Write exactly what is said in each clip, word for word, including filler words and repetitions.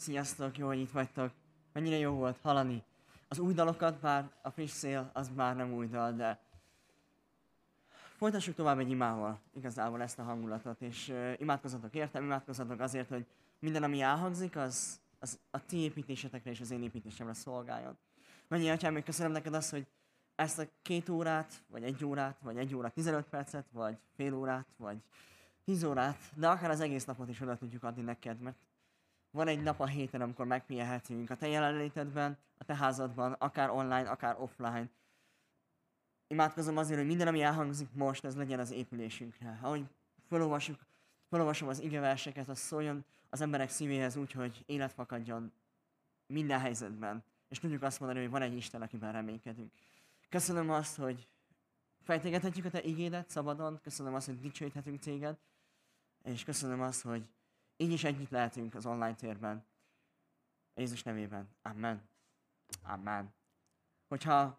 Sziasztok, jó, hogy itt vagytok. Mennyire jó volt hallani az új dalokat, bár a friss szél az már nem új dal, de folytassuk tovább egy imával igazából ezt a hangulatot, és uh, imádkozzatok értem, imádkozzatok azért, hogy minden, ami elhangzik, az, az a ti építésetekre és az én építésemre szolgáljon. Mennyi atyám, még köszönöm neked azt, hogy ezt a két órát, vagy egy órát, vagy egy óra tizenöt percet, vagy fél órát, vagy tíz órát, de akár az egész napot is oda tudjuk adni neked, mert van egy nap a héten, amikor megpihenhetünk a te jelenlétedben, a te házadban, akár online, akár offline. Imádkozom azért, hogy minden, ami elhangzik most, ez legyen az épülésünkre. Ahogy felolvasjuk, felolvasom az igeverseket, az szóljon az emberek szívéhez úgy, hogy élet fakadjon minden helyzetben. És tudjuk azt mondani, hogy van egy Isten, akiben reménykedünk. Köszönöm azt, hogy fejtegethetjük a te igédet szabadon, köszönöm azt, hogy dicsőíthetünk téged, és köszönöm azt, hogy így is együtt lehetünk az online térben. Jézus nevében. Amen. Amen. Hogyha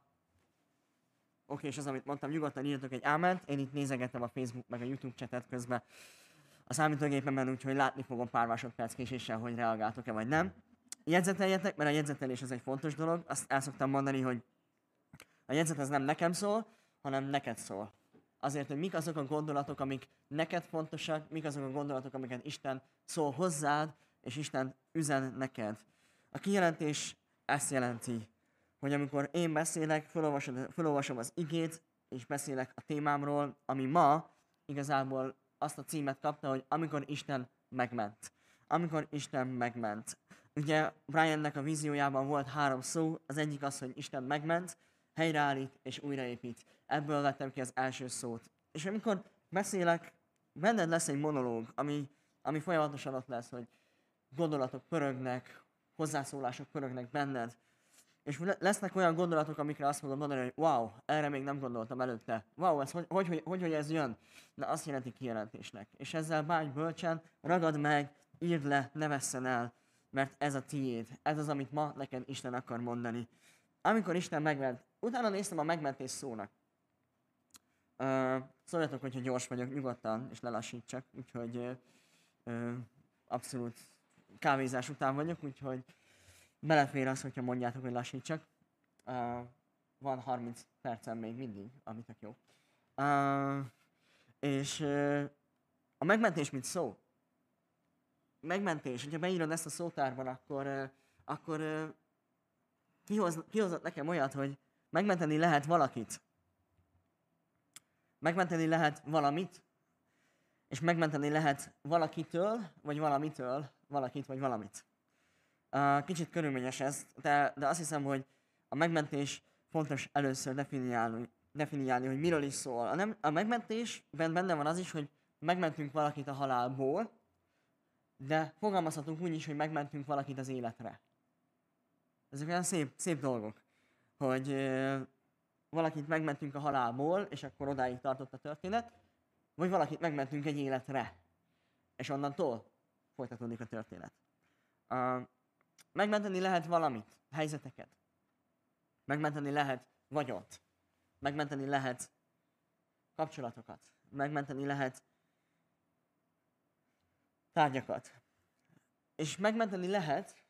oké, és az, amit mondtam, nyugodtan írjatok egy áment. Én itt nézegettem a Facebook meg a YouTube chatet közben a számítógépemben, úgyhogy látni fogom pár másodperc késéssel, hogy reagáltok-e vagy nem. Jegyzeteljetek, mert a jegyzetelés az egy fontos dolog. Azt el szoktam mondani, hogy a jegyzet az nem nekem szól, hanem neked szól. Azért, hogy mik azok a gondolatok, amik neked fontosak, mik azok a gondolatok, amiket Isten szól hozzád, és Isten üzen neked. A kijelentés ezt jelenti, hogy amikor én beszélek, felolvasom, felolvasom az igét, és beszélek a témámról, ami ma igazából azt a címet kapta, hogy amikor Isten megment. Amikor Isten megment. Ugye Briannek a víziójában volt három szó, az egyik az, hogy Isten megment, helyreállít és újraépít. Ebből vettem ki az első szót. És amikor beszélek, benned lesz egy monológ, ami, ami folyamatosan ott lesz, hogy gondolatok pörögnek, hozzászólások pörögnek benned. És lesznek olyan gondolatok, amikre azt fogom mondani, hogy wow, erre még nem gondoltam előtte. Wow, ez hogy, hogy, hogy, hogy, hogy ez jön? Na, azt jelenti kijelentésnek. És ezzel bánj bölcsen, ragad meg, írd le, ne vesszen el, mert ez a tiéd. Ez az, amit ma neked Isten akar mondani. Amikor Isten megment, utána néztem a megmentés szónak. Uh, szóljatok, hogyha gyors vagyok, nyugodtan, és lelassítsak, úgyhogy uh, uh, abszolút kávézás után vagyok, úgyhogy belefér az, hogyha mondjátok, hogy lassítsak. Uh, van harminc percem még mindig, ami tök jó. Uh, és uh, a megmentés mint szó. Megmentés, hogyha beírod ezt a szótárban, akkor, uh, akkor uh, kihoz, kihozott nekem olyat, hogy megmenteni lehet valakit. Megmenteni lehet valamit, és megmenteni lehet valakitől, vagy valamitől, valakit, vagy valamit. Uh, kicsit körülményes ez, de, de azt hiszem, hogy a megmentés fontos először definiálni, definiálni hogy miről is szól. A, nem, a megmentésben benne van az is, hogy megmentünk valakit a halálból, de fogalmazhatunk úgy is, hogy megmentünk valakit az életre. Ezek olyan szép, szép dolgok, hogy uh, valakit megmentünk a halálból, és akkor odáig tartott a történet, vagy valakit megmentünk egy életre, és onnantól folytatódik a történet. Uh, megmenteni lehet valamit, helyzeteket. Megmenteni lehet vagyont. Megmenteni lehet kapcsolatokat. Megmenteni lehet tárgyakat. És megmenteni lehet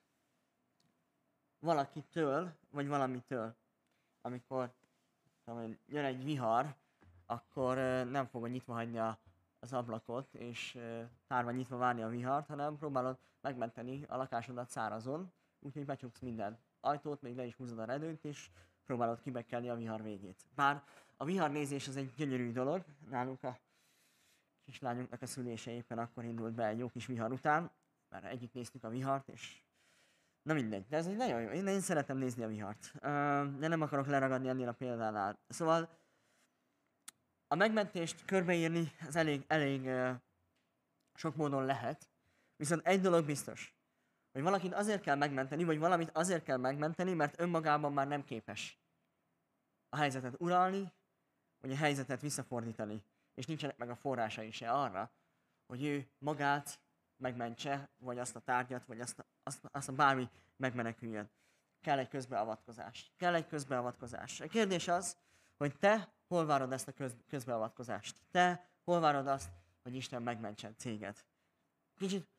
valakitől, vagy valamitől. Amikor tudom, jön egy vihar, akkor nem fogod nyitva hagyni a, az ablakot, és tárva nyitva várni a vihart, hanem próbálod megmenteni a lakásodat szárazon, úgyhogy becsuksz minden ajtót, még le is húzod a redőnyt, és próbálod kibekkelni a vihar végét. Bár a viharnézés az egy gyönyörű dolog, nálunk a kislányunknak a szülése éppen akkor indult be egy jó kis vihar után, mert együtt néztük a vihart, és na mindegy, de ez egy nagyon jó. Én, én szeretem nézni a vihart, uh, de nem akarok leragadni ennél a példánál. Szóval a megmentést körbeírni az elég, elég uh, sok módon lehet, viszont egy dolog biztos, hogy valakit azért kell megmenteni, vagy valamit azért kell megmenteni, mert önmagában már nem képes a helyzetet uralni, vagy a helyzetet visszafordítani, és nincsenek meg a forrásai se arra, hogy ő magát megmentse, vagy azt a tárgyat, vagy azt a, azt, azt a bármi megmeneküljön. Kell egy közbeavatkozás. Kell egy közbeavatkozás. A kérdés az, hogy te hol várod ezt a köz, közbeavatkozást? Te hol várod azt, hogy Isten megmentsen téged? Kicsit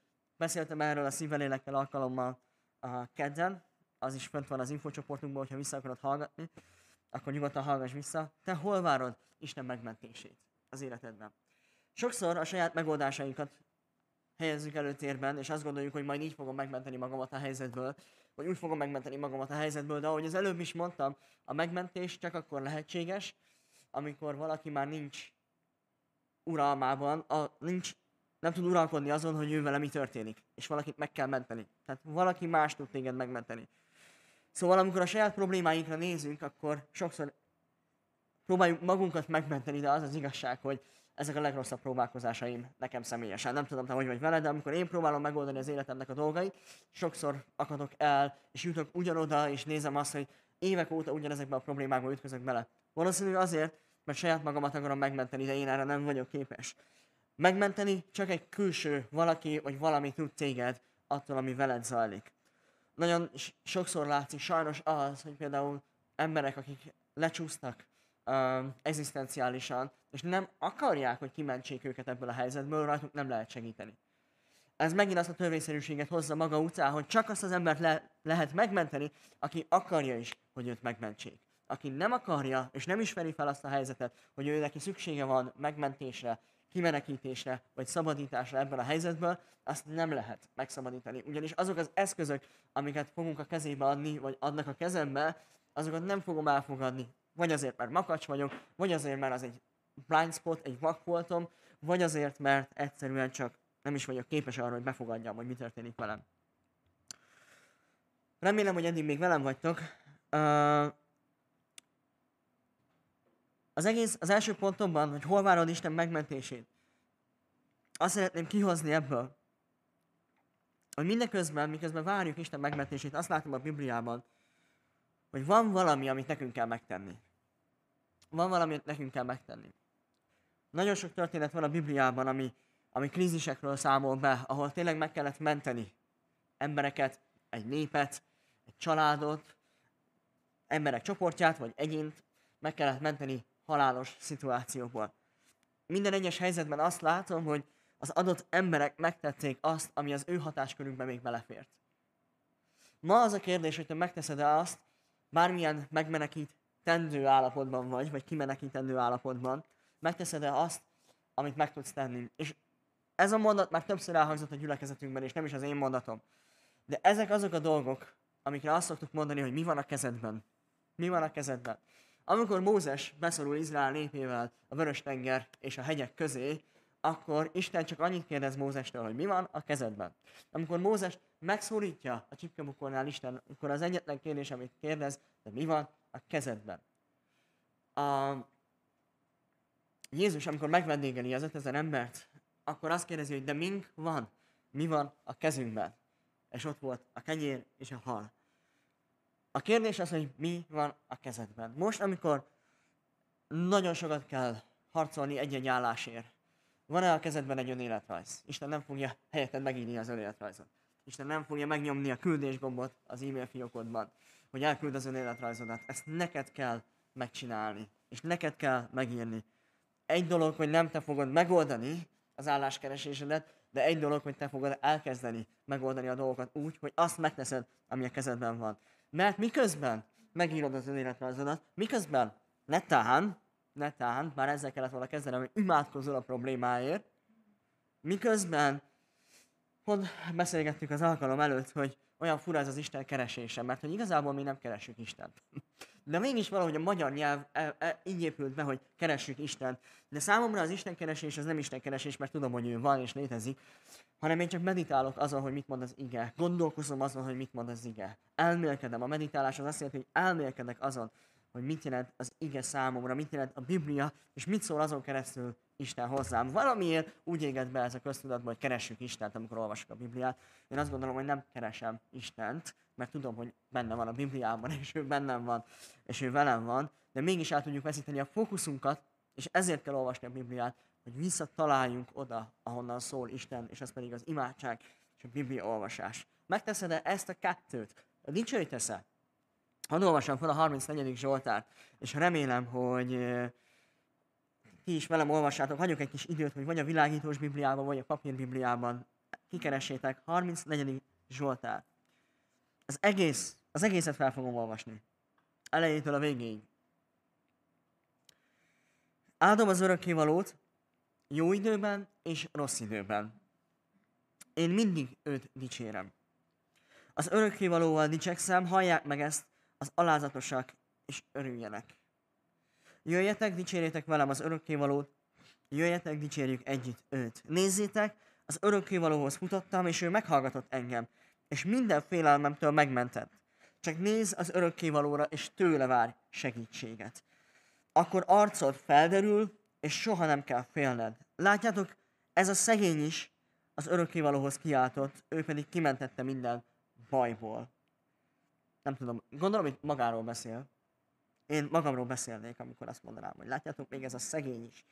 Beszéltem erről a szívvel, lélekkel alkalommal a kedden, az is fönt van az infocsoportunkban, hogyha vissza akarod hallgatni, akkor nyugodtan hallgass vissza. Te hol várod Isten megmentését az életedben? Sokszor a saját megoldásainkat helyezzük előtérben, és azt gondoljuk, hogy majd így fogom megmenteni magamat a helyzetből, vagy úgy fogom megmenteni magamat a helyzetből, de ahogy az előbb is mondtam, a megmentés csak akkor lehetséges, amikor valaki már nincs uralmában, a, nincs, nem tud uralkodni azon, hogy ő vele mi történik, és valakit meg kell menteni. Tehát valaki más tud téged megmenteni. Szóval amikor a saját problémáinkra nézünk, akkor sokszor próbáljuk magunkat megmenteni, de az az igazság, hogy ezek a legrosszabb próbálkozásaim nekem személyesen. Nem tudom, te hogy vagy veled, de amikor én próbálom megoldani az életemnek a dolgait, sokszor akadok el, és jutok ugyanoda, és nézem azt, hogy évek óta ugyanezekben a problémákban ütközök bele. Valószínűleg azért, mert saját magamat akarom megmenteni, de én erre nem vagyok képes. Megmenteni csak egy külső valaki, vagy valami tud téged attól, ami veled zajlik. Nagyon sokszor látszik sajnos az, hogy például emberek, akik lecsúsztak uh, egzisztenciálisan, és nem akarják, hogy kimentsék őket ebből a helyzetből, rajtuk nem lehet segíteni. Ez megint azt a törvényszerűséget hozza maga után, hogy csak azt az embert le- lehet megmenteni, aki akarja is, hogy őt megmentsék. Aki nem akarja, és nem ismeri fel azt a helyzetet, hogy ő neki szüksége van megmentésre, kimenekítésre, vagy szabadításra ebből a helyzetből, azt nem lehet megszabadítani. Ugyanis azok az eszközök, amiket fogunk a kezébe adni, vagy adnak a kezembe, azokat nem fogom elfogadni. Vagy azért, mert makacs vagyok, vagy azért, mert az egy blind spot, egy vakfoltom, vagy azért, mert egyszerűen csak nem is vagyok képes arra, hogy befogadjam, hogy mi történik velem. Remélem, hogy eddig még velem vagytok. Uh, az egész, az első pontomban, hogy hol várod Isten megmentését, azt szeretném kihozni ebből, hogy mindeközben, miközben várjuk Isten megmentését, azt látom a Bibliában, hogy van valami, amit nekünk kell megtenni. Van valami, amit nekünk kell megtenni. Nagyon sok történet van a Bibliában, ami, ami krízisekről számol be, ahol tényleg meg kellett menteni embereket, egy népet, egy családot, emberek csoportját, vagy egyént, meg kellett menteni halálos szituációból. Minden egyes helyzetben azt látom, hogy az adott emberek megtették azt, ami az ő hatáskörükbe még belefért. Ma az a kérdés, hogy te megteszed-e azt, bármilyen megmenekítendő állapotban vagy, vagy kimenekítendő állapotban, megteszed-e azt, amit meg tudsz tenni. És ez a mondat már többször elhangzott a gyülekezetünkben, és nem is az én mondatom. De ezek azok a dolgok, amikre azt szoktuk mondani, hogy mi van a kezedben. Mi van a kezedben. Amikor Mózes beszorul Izrael népével a Vörös-tenger és a hegyek közé, akkor Isten csak annyit kérdez Mózestől, hogy mi van a kezedben. Amikor Mózes megszólítja a csipkebukornál Isten, akkor az egyetlen kérdés, amit kérdez, de mi van a kezedben. A Jézus, amikor megvendégeli az ötezer embert, akkor azt kérdezi, hogy de mink van? Mi van a kezünkben? És ott volt a kenyér és a hal. A kérdés az, hogy mi van a kezedben. Most, amikor nagyon sokat kell harcolni egy-egy állásért, van-e a kezedben egy önéletrajz? Isten nem fogja helyetted megírni az önéletrajzot. Isten nem fogja megnyomni a küldésgombot az e-mail fiókodban, hogy elküld az önéletrajzodat. Ezt neked kell megcsinálni, és neked kell megírni. Egy dolog, hogy nem te fogod megoldani az álláskeresésedet, de egy dolog, hogy te fogod elkezdeni megoldani a dolgokat úgy, hogy azt megteszed, ami a kezedben van. Mert miközben megírod az önéletrajzodat, miközben netán, netán, bár ezzel kellett volna kezdenem, hogy imádkozol a problémáért, miközben pont beszélgettük az alkalom előtt, hogy olyan fura ez az Isten keresése, mert hogy igazából mi nem keressük Istent. De mégis valahogy a magyar nyelv e, e, így épült be, hogy keressük Istent. De számomra az Isten keresés az nem Isten keresés, mert tudom, hogy ő van és létezik, hanem én csak meditálok azon, hogy mit mond az ige. Gondolkozom azon, hogy mit mond az ige. Elmélkedem. A meditálás az azt jelenti, hogy elmélkedek azon, hogy mit jelent az ige számomra, mit jelent a Biblia, és mit szól azon keresztül Isten hozzám. Valamiért úgy égett be ez a köztudatba, hogy keressük Istent, amikor olvasok a Bibliát. Én azt gondolom, hogy nem keresem Istent, mert tudom, hogy benne van a Bibliában, és ő bennem van, és ő velem van, de mégis el tudjuk veszíteni a fókuszunkat, és ezért kell olvasni a Bibliát, hogy visszataláljunk oda, ahonnan szól Isten, és ez pedig az imádság és a Biblia olvasás. Megteszed-e ezt a kettőt? Dicsőítesz-e? Hadd olvassam fel a harmincnegyedik Zsoltárt, és remélem, hogy ti is velem olvassátok. Hagyjuk egy kis időt, hogy vagy a világítós Bibliában, vagy a papírbibliában kikeressétek, harmincnegyedik Zsoltár. Az egész, az egészet fel fogom olvasni. Elejétől a végéig. Áldom az örökkévalót, jó időben és rossz időben. Én mindig őt dicsérem. Az örökkévalóval dicsekszem, hallják meg ezt az alázatosak, és örüljenek. Jöjjetek, dicsérjétek velem az örökkévalót, jöjjetek, dicsérjük együtt őt. Nézzétek, az örökkévalóhoz futottam, és ő meghallgatott engem, és minden félelmemtől megmentett. Csak nézz az örökkévalóra, és tőle várj segítséget. Akkor arcod felderül, és soha nem kell félned. Látjátok, ez a szegény is az örökkévalóhoz kiáltott, ő pedig kimentette minden bajból. Nem tudom, gondolom, hogy magáról beszél. Én magamról beszélnék, amikor azt mondanám, hogy látjátok, még ez a szegény is.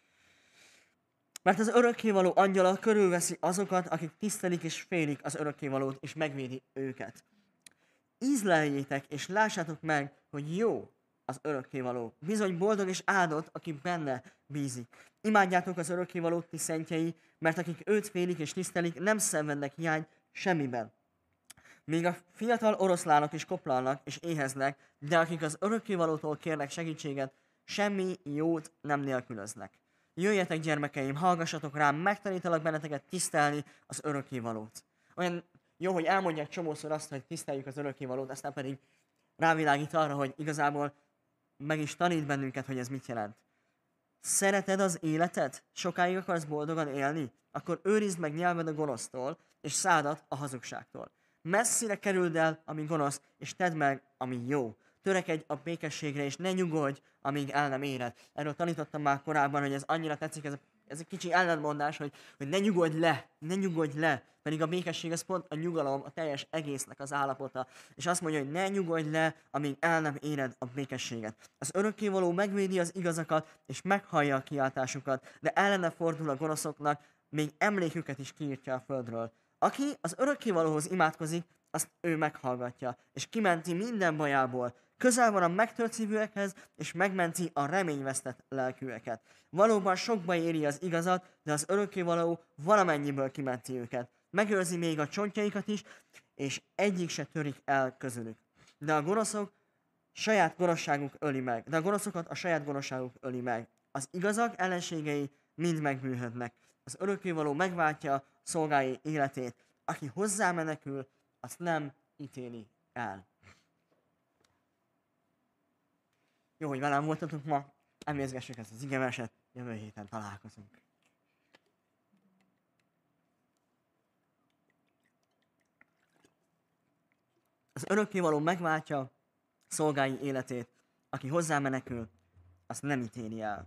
Mert az örökkévaló angyala körülveszi azokat, akik tisztelik és félik az örökkévalót, és megvédi őket. Ízleljétek, és lássátok meg, hogy jó az örökkévaló. Bizony boldog és áldott, aki benne bízik. Imádjátok az örökkévalót, ti szentjei, mert akik őt félik és tisztelik, nem szenvednek hiány semmiben. Még a fiatal oroszlánok is koplalnak és éheznek, de akik az örökkévalótól kérnek segítséget, semmi jót nem nélkülöznek. Jöjjetek, gyermekeim, hallgassatok rám, megtanítalak benneteket tisztelni az örökkévalót. Olyan jó, hogy elmondják csomószor azt, hogy tiszteljük az örökkévalót, aztán pedig rávilágít arra, hogy igazából meg is tanít bennünket, hogy ez mit jelent. Szereted az életet? Sokáig akarsz boldogan élni? Akkor őrizd meg nyelved a gonosztól, és szádat a hazugságtól. Messzire kerüld el, ami gonosz, és tedd meg, ami jó. Törekedj a békességre, és ne nyugodj, amíg el nem éred. Erről tanítottam már korábban, hogy ez annyira tetszik, ez, a, ez egy kicsi ellentmondás, hogy, hogy ne nyugodj le, ne nyugodj le. Pedig a békesség az pont a nyugalom, a teljes egésznek az állapota. És azt mondja, hogy ne nyugodj le, amíg el nem éred a békességet. Az örökkévaló megvédi az igazakat, és meghallja a kiáltásukat, de ellene fordul a gonoszoknak, még emléküket is kiírtja a földről. Aki az örökkévalóhoz imádkozik, azt ő meghallgatja, és kimenti minden bajából. Közel van a megtört szívűekhez, és megmenti a reményvesztett lelkűeket. Valóban sok baj éri az igazat, de az örökkévaló valamennyiből kimenti őket. Megőrzi még a csontjaikat is, és egyik se törik el közülük. De a gonoszok saját gonoszságuk öli meg. De a gonoszokat a saját gonoszságuk öli meg. Az igazak ellenségei mind megbűnhödnek. Az örökkévaló megváltja szolgái életét. Aki hozzá menekül, azt nem ítéli el. Jó, hogy velem voltatok ma, emészgessük ezt az igeverset, jövő héten találkozunk. Az örökkévaló megváltja szolgái életét, aki hozzá menekül, azt nem ítéli el.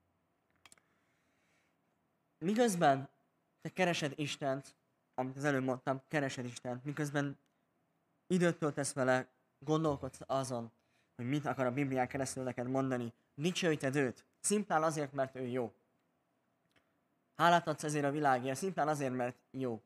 Miközben te keresed Istent, amit az előbb mondtam, keresed Istent, miközben időt töltesz vele, gondolkodsz azon, hogy mit akar a Biblián keresztül neked mondani, dicsőíted őt, szimplán azért, mert ő jó. Hálát adsz ezért a világért, szimplán azért, mert jó.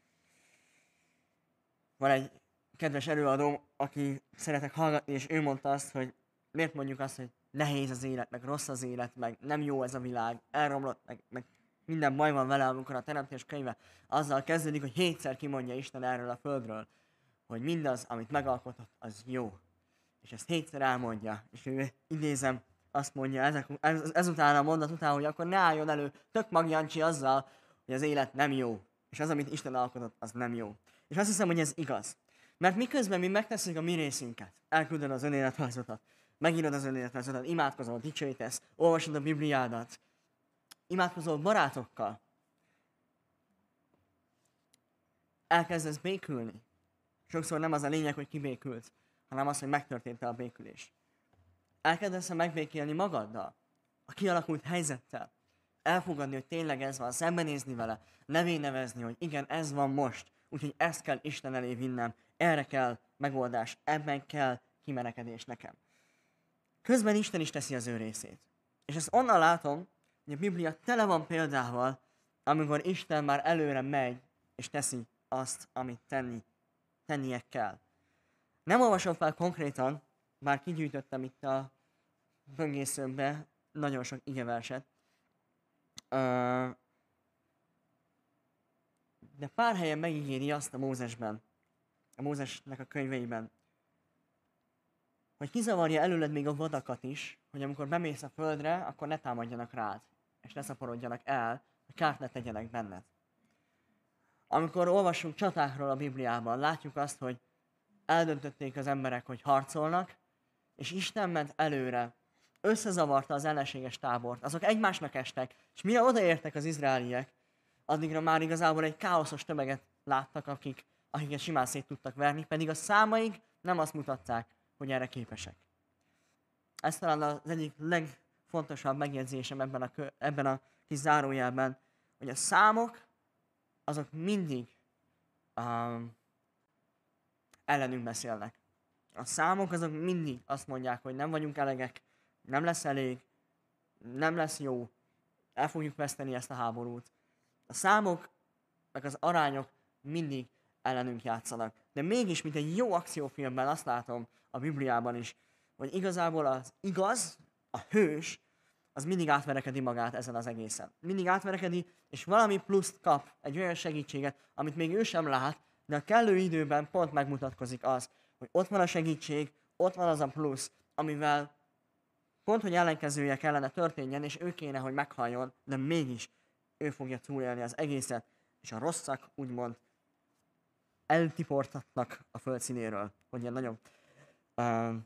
Van egy kedves előadó, aki szeretek hallgatni, és ő mondta azt, hogy miért mondjuk azt, hogy nehéz az élet, meg rossz az élet, meg nem jó ez a világ, elromlott, meg, meg minden baj van vele, amikor a Teremtés könyve azzal kezdődik, hogy hétszer kimondja Isten erről a földről, hogy mindaz, amit megalkotott, az jó. És ezt hétszer elmondja, és ő, idézem, azt mondja ezek, ez, ezután a mondat után, hogy akkor ne álljon elő tök magjancsi azzal, hogy az élet nem jó. És az, amit Isten alkotott, az nem jó. És azt hiszem, hogy ez igaz. Mert miközben mi megtesszük a mi részünket, elküldöd az önéletrajzodat, megírod az önéletrajzodat, imádkozol, dicsőítesz, olvasod a Bibliádat, imádkozol barátokkal, elkezdesz békülni. Sokszor nem az a lényeg, hogy kibékült, hanem az, hogy megtörtént a békülés. Elkezdesz megbékélni magaddal, a kialakult helyzettel, elfogadni, hogy tényleg ez van, szembenézni vele, nevé nevezni, hogy igen, ez van most, úgyhogy ezt kell Isten elé vinnem, erre kell megoldás, ebben kell kimenekedés nekem. Közben Isten is teszi az ő részét. És ezt onnan látom, hogy a Biblia tele van példával, amikor Isten már előre megy, és teszi azt, amit tenni, tennie kell. Nem olvasom fel konkrétan, bár kigyűjtöttem itt a böngészőmbe nagyon sok igeverset, De pár helyen megígéri azt a Mózesben, a Mózesnek a könyveiben, hogy kizavarja előled még a vadakat is, hogy amikor bemész a földre, akkor ne támadjanak rád, és ne szaporodjanak el, hogy kárt ne tegyenek benned. Amikor olvasunk csatákról a Bibliában, látjuk azt, hogy eldöntötték az emberek, hogy harcolnak, és Isten ment előre, összezavarta az ellenséges tábort, azok egymásnak estek, és mire odaértek az izraeliek, addigra már igazából egy káoszos tömeget láttak, akik, akiket simán szét tudtak verni, pedig a számaik nem azt mutatták, hogy erre képesek. Ez talán az egyik legfontosabb megjegyzésem ebben a, kö, ebben a kis zárójelben, hogy a számok azok mindig um, ellenünk beszélnek. A számok azok mindig azt mondják, hogy nem vagyunk elegek, nem lesz elég, nem lesz jó, el fogjuk veszteni ezt a háborút. A számok, meg az arányok mindig ellenünk játszanak. De mégis, mint egy jó akciófilmben azt látom a Bibliában is, hogy igazából az igaz, a hős, az mindig átverekedi magát ezen az egészen. Mindig átverekedi, és valami pluszt kap, egy olyan segítséget, amit még ő sem lát, de a kellő időben pont megmutatkozik az, hogy ott van a segítség, ott van az a plusz, amivel pont, hogy ellenkezője kellene történjen, és ő kéne, hogy meghalljon, de mégis ő fogja túlélni az egészet, és a rosszak úgymond eltiportatnak a földszínéről, hogy ilyen nagyon uh,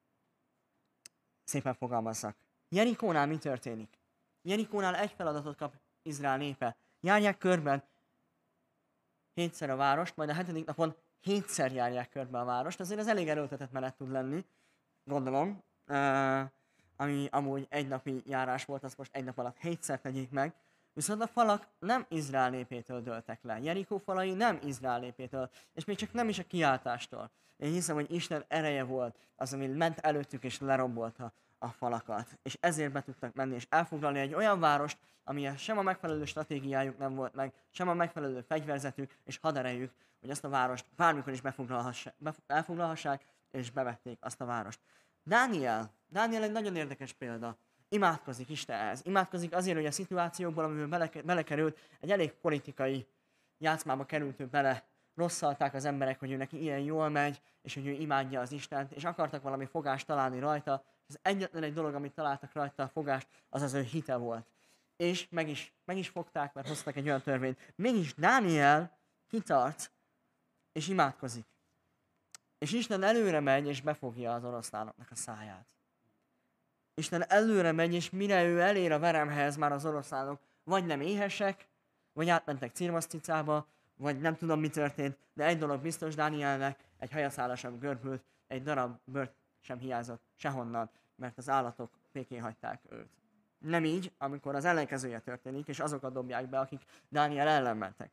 szépen fogalmazzak. Jerikónál mi történik? Jerikónál egy feladatot kap Izrael népe. Járják körben hétszer a várost, majd a hetedik napon hétszer járják körbe a várost. Azért ez elég erőltetett menet tud lenni, gondolom. Uh, ami amúgy egy napi járás volt, azt most egy nap alatt hétszer tegyék meg. Viszont a falak nem Izrael népétől dőltek le. Jerikó falai nem Izrael népétől, és még csak nem is a kiáltástól. Én hiszem, hogy Isten ereje volt az, ami ment előttük és lerombolta a falakat. És ezért be tudtak menni és elfoglalni egy olyan várost, amilyen sem a megfelelő stratégiájuk nem volt meg, sem a megfelelő fegyverzetük és haderejük, hogy azt a várost bármikor is elfoglalhassák, és bevették azt a várost. Dániel, Dániel egy nagyon érdekes példa. Imádkozik Istenhez. Imádkozik azért, hogy a szituációból, amiben bele, belekerült, egy elég politikai játszmába került ő bele. Rosszalták az emberek, hogy ő neki ilyen jól megy, és hogy ő imádja az Istent, és akartak valami fogást találni rajta. Az egyetlen egy dolog, amit találtak rajta a fogást, az az ő hite volt. És meg is, meg is fogták, mert hoztak egy olyan törvényt. Mégis Dániel kitart, és imádkozik. És Isten előre megy, és befogja az oroszlánoknak a száját. Isten előre megy, és mire ő elér a veremhez, már az oroszlánok vagy nem éhesek, vagy átmentek cirmaszticába, vagy nem tudom, mi történt, de egy dolog biztos, Dánielnek egy hajaszála sem görbült, egy darab bőrt sem hiányzott sehonnan, mert az állatok békén hagyták őt. Nem így, amikor az ellenkezője történik, és azokat dobják be, akik Dániel ellen mentek.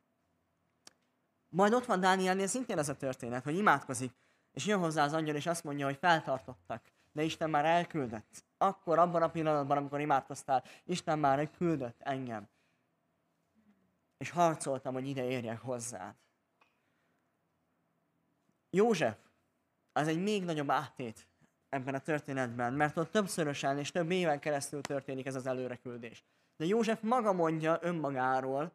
Majd ott van Dánielnél szintén ez a történet, hogy imádkozik, és jön hozzá az angyal, és azt mondja, hogy feltartottak, de Isten már elküldött. Akkor, abban a pillanatban, amikor imádkoztál, Isten már küldött engem. És harcoltam, hogy ide érjek hozzád. József, az egy még nagyobb áttét ebben a történetben, mert ott többszörösen és több éven keresztül történik ez az előreküldés. De József maga mondja önmagáról,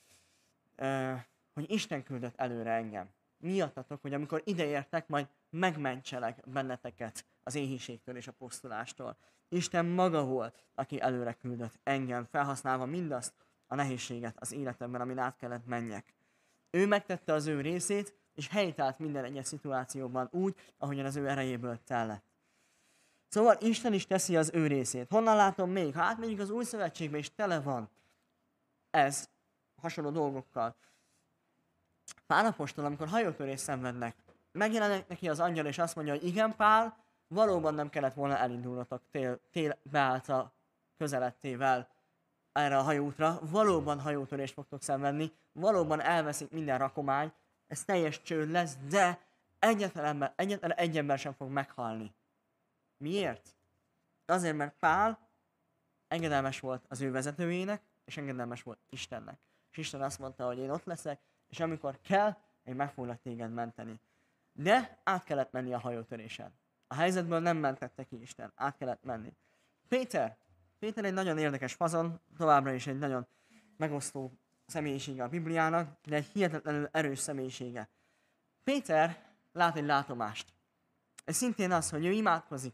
hogy Isten küldött előre engem. Miattatok, hogy amikor ideértek, majd megmentselek benneteket az éhínségtől és a pusztulástól. Isten maga volt, aki előre küldött engem, felhasználva mindazt a nehézséget az életemben, amin át kellett menjek. Ő megtette az ő részét, és helytált minden egyes szituációban úgy, ahogyan az ő erejéből tellett. Szóval Isten is teszi az ő részét. Honnan látom még? Ha átmegyünk az új szövetségbe, és tele van ez hasonló dolgokkal. Pál apostol, amikor hajótörést szenvednek, megjelenik neki az angyal, és azt mondja, hogy igen, Pál, valóban nem kellett volna elindulnotok tél, tél beállta közelettével erre a hajóútra, valóban hajótörést fogtok szenvedni, valóban elveszik minden rakomány, ez teljes csőd lesz, de egyetlen, ember, egyetlen egy ember sem fog meghalni. Miért? Azért, mert Pál engedelmes volt az ő vezetőjének, és engedelmes volt Istennek. És Isten azt mondta, hogy én ott leszek, és amikor kell, én meg foglak téged menteni. De át kellett menni a hajótörésen. A helyzetből nem mentette ki Isten, át kellett menni. Péter, Péter egy nagyon érdekes fazon, továbbra is egy nagyon megosztó személyisége a Bibliának, de egy hihetetlenül erős személyisége. Péter lát egy látomást. Ez szintén az, hogy ő imádkozik.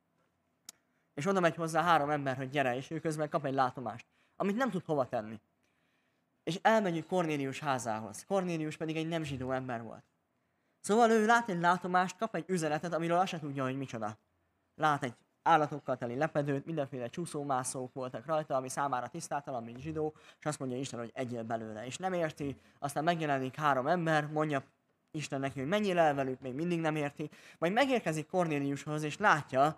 És oda megy hozzá három ember, hogy gyere, és ő közben kap egy látomást, amit nem tud hova tenni. És elmegy Kornélius házához. Kornélius pedig egy nem zsidó ember volt. Szóval ő lát egy látomást, kap egy üzenetet, amiről azt se tudja, hogy micsoda. Lát egy állatokkal teli lepedőt, mindenféle csúszómászók voltak rajta, ami számára tisztátalan, mint zsidó, és azt mondja Isten, hogy egyél belőle. És nem érti, aztán megjelenik három ember, mondja Isten neki, hogy menjél el velük, még mindig nem érti. Majd megérkezik Kornéliushoz, és látja,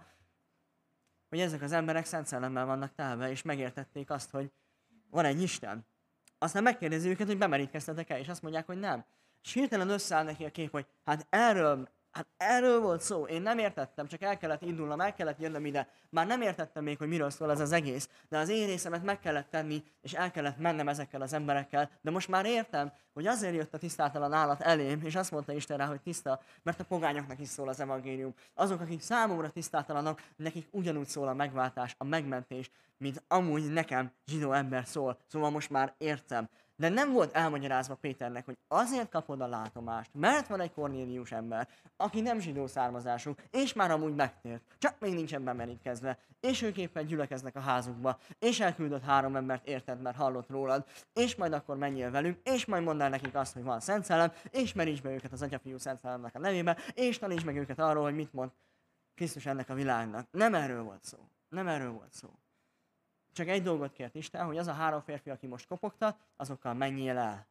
hogy ezek az emberek Szent Szellemmel vannak telve, és megértették azt, hogy van egy Isten. Aztán megkérdezi őket, hogy bemerítkeztetek-e, és azt mondják, hogy nem. És hirtelen összeáll neki a kép, hogy hát erről, hát erről volt szó, én nem értettem, csak el kellett indulnom, el kellett jönnöm ide. Már nem értettem még, hogy miről szól ez az egész, de az én részemet meg kellett tenni, és el kellett mennem ezekkel az emberekkel. De most már értem, hogy azért jött a tisztátalan állat elém, és azt mondta Isten rá, hogy tiszta, mert a pogányoknak is szól az evangélium. Azok, akik számomra tisztátalanok, nekik ugyanúgy szól a megváltás, a megmentés, mint amúgy nekem zsidó ember szól. Szóval most már értem. De nem volt elmagyarázva Péternek, hogy azért kapod a látomást, mert van egy Kornélius ember, aki nem zsidó származású, és már amúgy megtért, csak még nincsen bemerítkezve, és ők éppen gyülekeznek a házukba, és elküldött három embert, érted, mert hallott rólad, és majd akkor menjél velük, és majd mondd el nekik azt, hogy van Szent Szellem, és merítsd be őket az Atyafiú Szent Szellemnek a nevébe, és tanítsd meg őket arról, hogy mit mond Krisztus ennek a világnak. Nem erről volt szó. Nem erről volt szó. Csak egy dolgot kért Isten, hogy az a három férfi, aki most kopogtat, azokkal menjél el.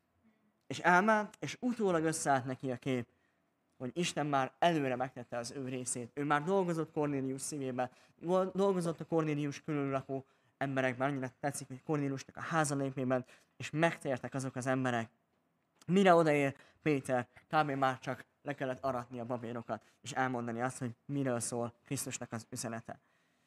És elment, és utólag összeállt neki a kép, hogy Isten már előre megtette az ő részét. Ő már dolgozott Kornélius szívébe, dolgozott a Kornélius körülrakó emberekben, annyira tetszik, hogy Kornéliusnak a házanépében, és megtértek azok az emberek. Mire odaér Péter, kb. Már csak le kellett aratni a babérokat, és elmondani azt, hogy miről szól Krisztusnak az üzenete.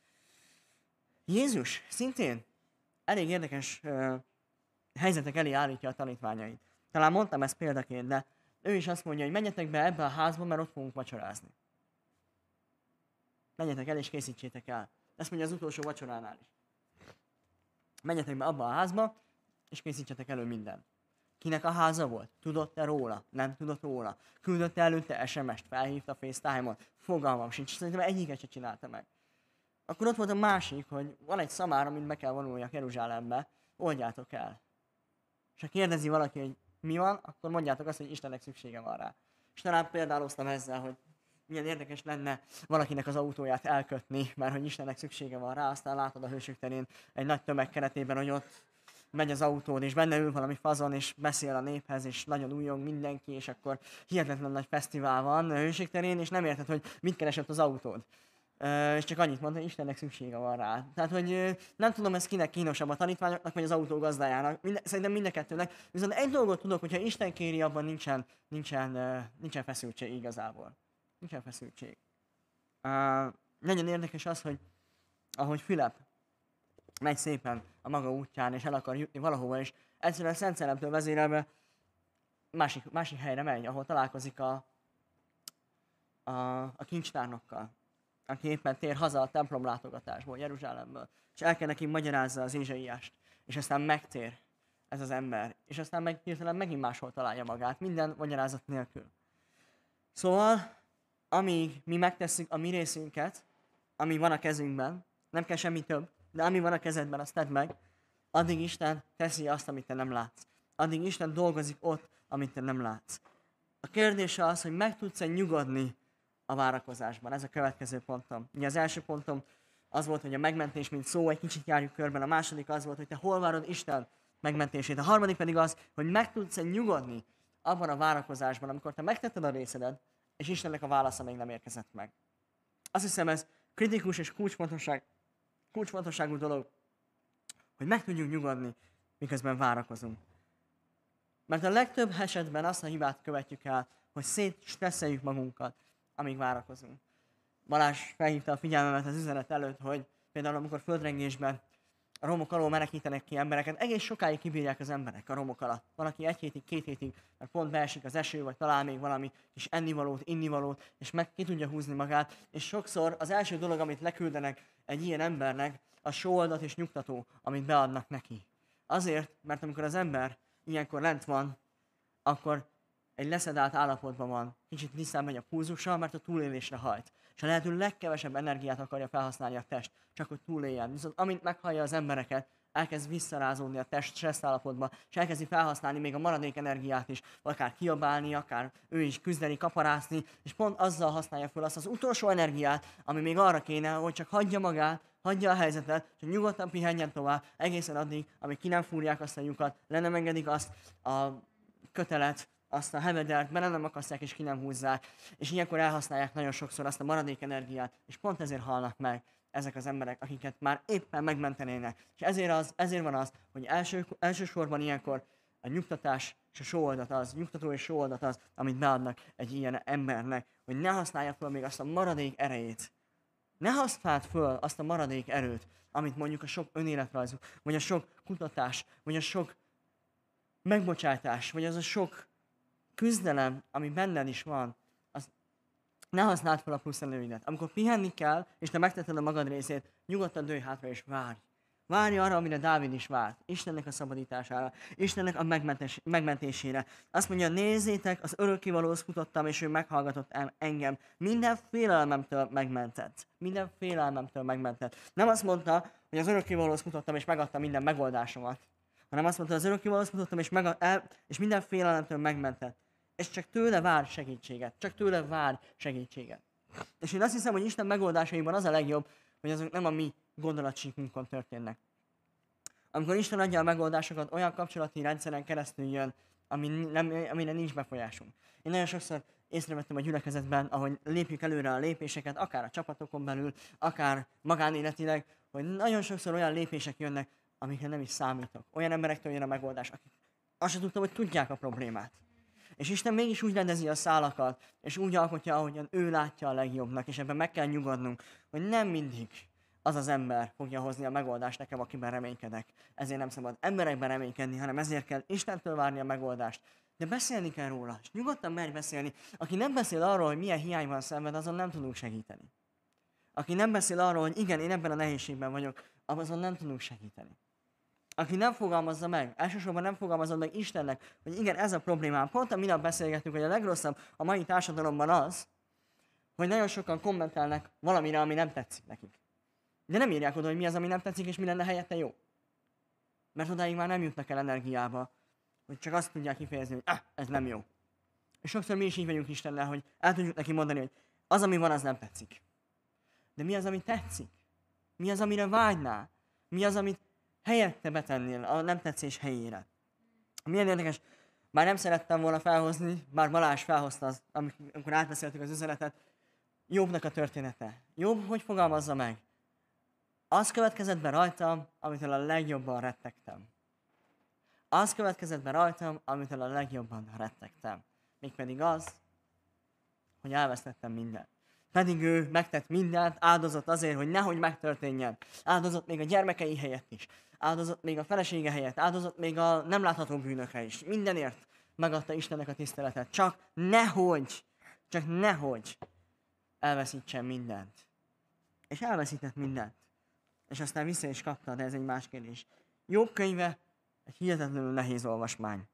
Jézus szintén elég érdekes uh, helyzetek elé állítja a tanítványait. Talán mondtam ezt példaként, de ő is azt mondja, hogy menjetek be ebbe a házba, mert ott fogunk vacsorázni. Menjetek el és készítsétek el. Ezt mondja az utolsó vacsoránál is. Menjetek be abba a házba, és készítsetek elő mindent. Kinek a háza volt? Tudott-e róla? Nem tudott róla? Küldött-e előtte es em es-t? Felhívta FaceTime-ot? Fogalmam sincs. Szerintem egyiket se csinálta meg. Akkor ott volt a másik, hogy van egy szamár, amit be kell vonuljak Jeruzsálembe, oldjátok el. És ha kérdezi valaki, hogy mi van, akkor mondjátok azt, hogy Istennek szüksége van rá. És talán példáloztam ezzel, hogy milyen érdekes lenne valakinek az autóját elkötni, mert hogy Istennek szüksége van rá, aztán látod a Hősök terén egy nagy tömeg keretében, hogy ott megy az autód, és benne ül valami fazon, és beszél a néphez, és nagyon újong mindenki, és akkor hihetetlen nagy fesztivál van a Hősök terén, és nem érted, hogy mit keresett az autód. Uh, és csak annyit mondta, hogy Istennek szüksége van rá. Tehát, hogy uh, nem tudom, ez kinek kínosabb, a tanítványoknak, vagy az autó gazdájának. Minde, szerintem mind a kettőnek. Viszont egy dolgot tudok, hogyha Isten kéri, abban nincsen, nincsen, uh, nincsen feszültség igazából. Nincsen feszültség. Uh, nagyon érdekes az, hogy ahogy Fülep megy szépen a maga útján, és el akar jutni valahova, és egyszerűen a Szent Szellemtől vezérelve másik, másik helyre megy, ahol találkozik a, a, a kincstárnokkal, aki éppen tér haza a templom látogatásból, Jeruzsálemből, és el kell neki magyarázza az Ézsaiást, és aztán megtér ez az ember, és aztán meg, hirtelen megint máshol találja magát, minden magyarázat nélkül. Szóval, amíg mi megtesszük a mi részünket, ami van a kezünkben, nem kell semmi több, de ami van a kezedben, azt tedd meg, addig Isten teszi azt, amit te nem látsz. Addig Isten dolgozik ott, amit te nem látsz. A kérdése az, hogy meg tudsz-e nyugodni a várakozásban. Ez a következő pontom. Ugye az első pontom az volt, hogy a megmentés, mint szó, egy kicsit járjuk körben. A második az volt, hogy te hol várod Isten megmentését. A harmadik pedig az, hogy meg tudsz-e nyugodni abban a várakozásban, amikor te megtetted a részedet, és Istennek a válasza még nem érkezett meg. Azt hiszem, ez kritikus és kulcsfontosság, kulcsfontosságú dolog, hogy meg tudjuk nyugodni, miközben várakozunk. Mert a legtöbb esetben azt a hibát követjük el, hogy szétstresszeljük magunkat, amíg várakozunk. Balázs felhívta a figyelmemet az üzenet előtt, hogy például amikor földrengésben a romok alól menekítenek ki embereket, egész sokáig kibírják az emberek a romok alatt. Valaki egy hétig, két hétig, mert pont beesik az eső, vagy talál még valami kis ennivalót, innivalót, és meg ki tudja húzni magát. És sokszor az első dolog, amit leküldenek egy ilyen embernek, a sóoldat és nyugtató, amit beadnak neki. Azért, mert amikor az ember ilyenkor lent van, akkor egy leszedált állapotban van, kicsit vissza megy a pulzusa, mert a túlélésre hajt. És a lehető legkevesebb energiát akarja felhasználni a test, csak hogy túléljen. Viszont amint meghallja az embereket, elkezd visszarázódni a test stressz állapotba, és elkezdi felhasználni még a maradék energiát is, akár kiabálni, akár ő is küzdeni, kaparászni, és pont azzal használja fel azt az utolsó energiát, ami még arra kéne, hogy csak hagyja magát, hagyja a helyzetet, csak nyugodtan pihenjen tovább, egészen addig, amíg ki nem fúrják azt a lyukat, le nem engedik azt a kötelet, azt a hevedert, mert nem akasztják és ki nem húzzák, és ilyenkor elhasználják nagyon sokszor azt a maradék energiát, és pont ezért halnak meg ezek az emberek, akiket már éppen megmentenének. És ezért, az, ezért van az, hogy első, elsősorban ilyenkor a nyugtatás és a sóoldat az, nyugtató és sóoldat az, amit beadnak egy ilyen embernek, hogy ne használja fel még azt a maradék erejét. Ne használd föl azt a maradék erőt, amit mondjuk a sok önéletrajzuk, vagy a sok kutatás, vagy a sok megbocsátás, vagy az a sok küzdelem, ami benned is van, az ne használd fel a plusz erőidet. Amikor pihenni kell, és te megtetted a magad részét, nyugodtan dőj hátra és várj. Várj arra, amire Dávid is várt. Istennek a szabadítására, Istennek a megmentés, megmentésére. Azt mondja, nézzétek, az örökkévalóhoz futottam, és ő meghallgatott engem. Minden félelmemtől megmentett. Minden félelmemtől megmentett. Nem azt mondta, hogy az örökkévalóhoz futottam, és megadta minden megoldásomat, hanem azt mondta, az örökkévalóhoz futottam, és, megad, el, és minden félelmemtől megmentett. És csak tőle vár segítséget. Csak tőle vár segítséget. És én azt hiszem, hogy Isten megoldásaiban az a legjobb, hogy azok nem a mi gondolatsíkunkon történnek. Amikor Isten adja a megoldásokat, olyan kapcsolati rendszeren keresztül jön, ami nem, amire nincs befolyásunk. Én nagyon sokszor észrevettem a gyülekezetben, ahogy lépjük előre a lépéseket, akár a csapatokon belül, akár magánéletileg, hogy nagyon sokszor olyan lépések jönnek, amikre nem is számítok. Olyan emberektől jön a megoldás, akik azt sem tudtam, hogy tudják a problémát. És Isten mégis úgy rendezi a szálakat, és úgy alkotja, ahogyan ő látja a legjobbnak, és ebben meg kell nyugodnunk, hogy nem mindig az az ember fogja hozni a megoldást nekem, akiben reménykedek. Ezért nem szabad emberekben reménykedni, hanem ezért kell Istentől várni a megoldást. De beszélni kell róla, és nyugodtan merj beszélni. Aki nem beszél arról, hogy milyen hiányban szenved, azon nem tudunk segíteni. Aki nem beszél arról, hogy igen, én ebben a nehézségben vagyok, azon nem tudunk segíteni. Aki nem fogalmazza meg, elsősorban nem fogalmazza meg Istennek, hogy igen, ez a problémám. Pont a minap beszélgettünk, hogy a legrosszabb a mai társadalomban az, hogy nagyon sokan kommentelnek valamire, ami nem tetszik nekik. De nem írják oda, hogy mi az, ami nem tetszik, és mi lenne helyette jó. Mert odáig már nem jutnak el energiába, hogy csak azt tudják kifejezni, hogy ah, ez nem jó. És sokszor mi is így vagyunk Istennel, hogy el tudjuk neki mondani, hogy az, ami van, az nem tetszik. De mi az, ami tetszik? Mi az, amire vágynál? Mi az, amit helyette betennél a nem tetszés helyére? Milyen érdekes, már nem szerettem volna felhozni, bár Balázs felhozta, az, amikor átbeszéltük az üzenetet, Jobbnak a története. Jobb, hogy fogalmazza meg? Az következett be rajtam, amitől a legjobban rettegtem. Az következett be rajtam, amitől a legjobban rettegtem. Mégpedig az, hogy elvesztettem mindent. Pedig ő megtett mindent, áldozott azért, hogy nehogy megtörténjen. Áldozott még a gyermekei helyett is. Áldozott még a felesége helyett. Áldozott még a nem látható bűnökre is. Mindenért megadta Istennek a tiszteletet. Csak nehogy, csak nehogy elveszítsen mindent. És elveszített mindent. És aztán vissza is kapta, de ez egy más kérdés. Jobb könyve egy hihetetlenül nehéz olvasmány.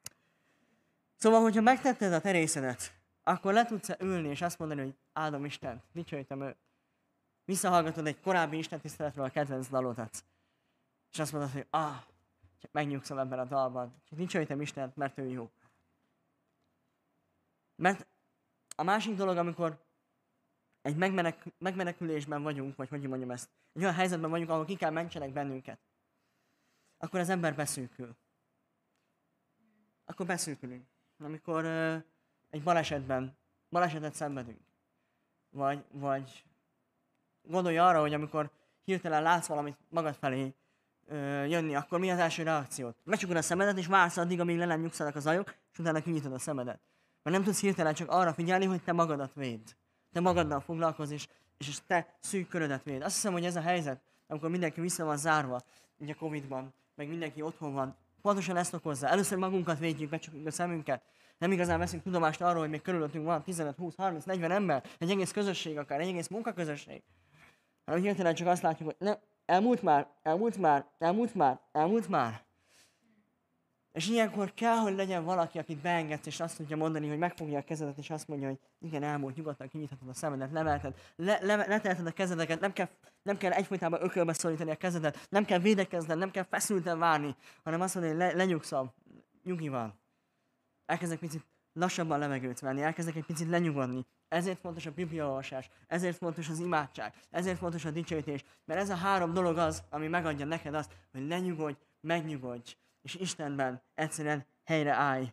Szóval, hogyha megtetted a terészedet, akkor le tudsz ülni és azt mondani, hogy áldom Istent, dicsőítem őt. Visszahallgatod egy korábbi istentiszteletről a kedvenc dalodat. És azt mondod, hogy ah, csak megnyugszom ebben a dalban. Csak dicsőítem Istent, mert ő jó. Mert a másik dolog, amikor egy megmenek, megmenekülésben vagyunk, vagy hogy mondjam ezt, egy olyan helyzetben vagyunk, ahol ki kell mentsenek bennünket, akkor az ember beszűkül. Akkor beszűkülünk. Amikor uh, egy balesetben, balesetet szenvedünk. Vagy, vagy gondolj arra, hogy amikor hirtelen látsz valamit magad felé uh, jönni, akkor mi az első reakciót? Becsukod a szemedet, és vársz addig, amíg le nem nyugszanak az ajok, és utána kinyitod a szemedet. Mert nem tudsz hirtelen csak arra figyelni, hogy te magadat védd. Te magaddal foglalkozz, és, és te szűk körödet véd. Azt hiszem, hogy ez a helyzet, amikor mindenki vissza van zárva, így a Covidban, meg mindenki otthon van, pontosan ezt okozza. Először magunkat védjük, becsukjuk a szemünket. Nem igazán veszünk tudomást arról, hogy még körülöttünk van tizenöt, húsz, harminc, negyven ember, egy egész közösség akár, egy egész munkaközösség. Hanem hirtelen csak azt látjuk, hogy ne, elmúlt már, elmúlt már, elmúlt már, elmúlt már. És ilyenkor kell, hogy legyen valaki, akit beengedsz, és azt tudja mondani, hogy megfogja a kezedet, és azt mondja, hogy igen, elmúlt, nyugodtan kinyithatod a szemedet, lemelted, le, le, letelted a kezedeket, nem kell, nem kell egyfolytában ökölbe szorítani a kezedet, nem kell védekezned, nem kell feszülten várni, hanem azt mondani, hogy le, lenyugszom, nyugival. Elkezdek picit lassabban levegőt venni, elkezdek egy picit lenyugodni. Ezért fontos a bibliaolvasás, ezért fontos az imádság, ezért fontos a dicsőítés, mert ez a három dolog az, ami megadja neked azt, hogy lenyugodj, megnyugodj, és Istenben egyszerűen helyre állj.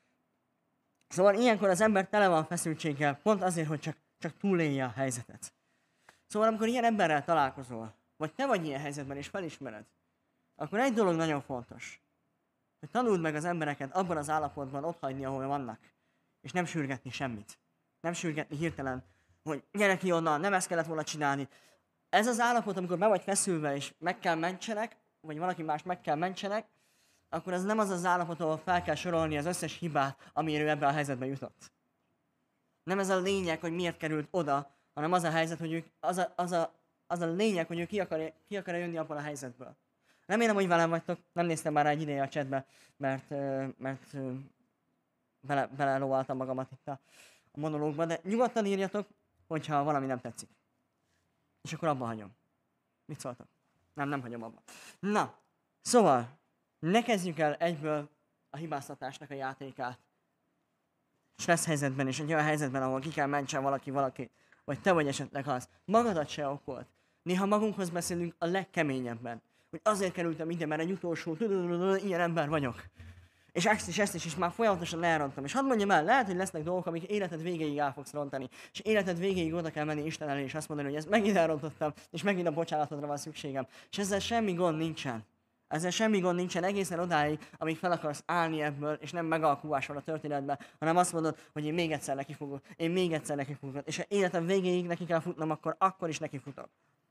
Szóval ilyenkor az ember tele van feszültséggel, pont azért, hogy csak, csak túlélje a helyzetet. Szóval amikor ilyen emberrel találkozol, vagy te vagy ilyen helyzetben és felismered, akkor egy dolog nagyon fontos, hogy tanuld meg az embereket abban az állapotban otthagyni, ahol vannak, és nem sürgetni semmit. Nem sürgetni hirtelen, hogy gyere ki onnan, nem ezt kellett volna csinálni. Ez az állapot, amikor be vagy feszülve, és meg kell mentsenek, vagy valaki más meg kell mentsenek, akkor ez nem az az állapot, ahol fel kell sorolni az összes hibát, amiért ő ebbe a helyzetbe jutott. Nem ez a lényeg, hogy miért került oda, hanem az a helyzet, hogy ők, az, a, az, a, az a lényeg, hogy ő ki akar, ki akar jönni abban a helyzetből. Remélem, hogy velem vagytok, nem néztem már rá egy ideje a chatbe, mert, mert bele, belelovaltam magamat itt a monológba, de nyugodtan írjatok, hogyha valami nem tetszik. És akkor abba hagyom. Mit szóltok? Nem, nem hagyom abba. Na, szóval, ne kezdjük el egyből a hibáztatásnak a játékát. Stressz helyzetben és egy olyan helyzetben, ahol ki kell mentsen valaki valaki, vagy te vagy esetleg az. Magadat se okolt. Néha magunkhoz beszélünk a legkeményebben. Hogy azért kerültem ide, mert egy utolsó, ilyen ember vagyok. És ezt is, ezt is, és már folyamatosan elrontom. És hadd mondjam el, lehet, hogy lesznek dolgok, amik életed végéig el fogsz rontani. És életed végéig oda kell menni Isten elé, és azt mondani, hogy ezt megint elrontottam, és megint a bocsánatodra van szükségem. És ezzel semmi gond nincsen. Ezzel semmi gond nincsen egészen odáig, amíg fel akarsz állni ebből, és nem megalkuvás van a történetben, hanem azt mondod, hogy én még egyszer neki fogok, én még egyszer neki fogok. És ha életem végéig neki kell futnom, akkor akkor is neki futok.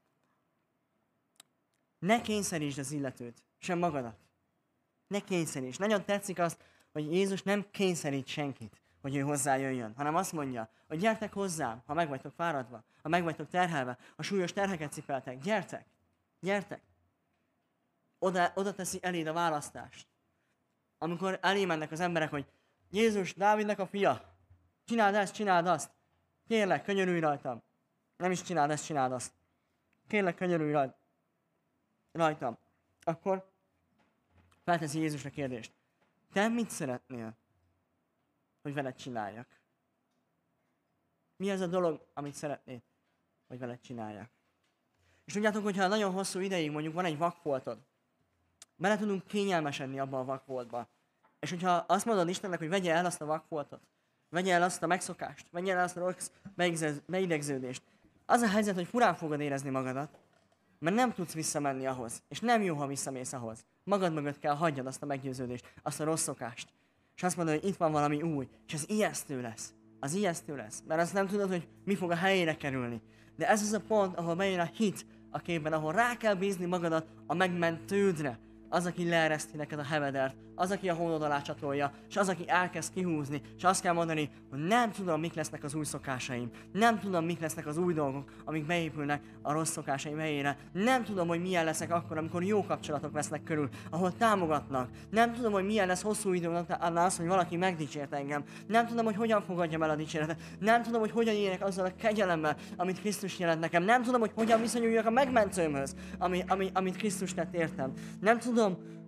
Ne kényszerítsd az illetőt, sem magadat. Ne kényszerítsd. Nagyon tetszik azt, hogy Jézus nem kényszerít senkit, hogy ő hozzájöjjön, hanem azt mondja, hogy gyertek hozzám, ha meg vagytok fáradva, ha meg vagytok terhelve, ha súlyos terheket cipeltek, gyertek, gyertek. Oda, oda teszi eléd a választást. Amikor elé mennek az emberek, hogy Jézus, Dávidnak a fia, csináld ezt, csináld azt, kérlek, könyörülj rajtam. Nem is csináld ezt, csináld azt. Kérlek, könyörülj rajtam. rajtam. Akkor felteszi Jézusra kérdést. Te mit szeretnél, hogy veled csináljak? Mi az a dolog, amit szeretnéd, hogy veled csináljak? És tudjátok, hogyha nagyon hosszú ideig mondjuk van egy vakfoltod, bele tudunk kényelmesedni abba a vakfoltba. És hogyha azt mondod Istennek, hogy vegye el azt a vakfoltot, vegye el azt a megszokást, vegye el azt a rossz beidegződést, az a helyzet, hogy furán fogod érezni magadat, mert nem tudsz visszamenni ahhoz, és nem jó, ha visszamész ahhoz. Magad mögött kell hagyjad azt a meggyőződést, azt a rossz szokást. És azt mondod, hogy itt van valami új, és az ijesztő lesz. Az ijesztő lesz, mert azt nem tudod, hogy mi fog a helyére kerülni. De ez az a pont, ahol bejön a hit a képben, ahol rá kell bízni magadat a megmentődre. Az, aki leereszti neked a hevedert, az, aki a hónod alá csatolja, és az, aki elkezd kihúzni, és azt kell mondani, hogy nem tudom, mik lesznek az új szokásaim, nem tudom, mik lesznek az új dolgok, amik beépülnek a rossz szokásaim helyére, nem tudom, hogy milyen leszek akkor, amikor jó kapcsolatok vesznek körül, ahol támogatnak, nem tudom, hogy milyen lesz hosszú idő annál az, hogy valaki megdicsért engem, nem tudom, hogy hogyan fogadjam el a dicséretet, nem tudom, hogy hogyan élek azzal a kegyelemmel, amit Krisztus jelent nekem, nem tudom, hogy hogyan viszonyuljak a megmentőmhöz, ami, ami, amit Krisztus tett értem, nem tudom,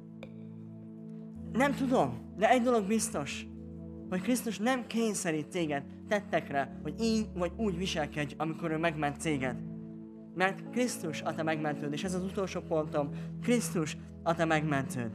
Nem tudom, de egy dolog biztos, hogy Krisztus nem kényszerít téged tettekre, hogy így vagy úgy viselkedj, amikor ő megment téged. Mert Krisztus a te megmentőd, és ez az utolsó pontom, Krisztus a te megmentőd.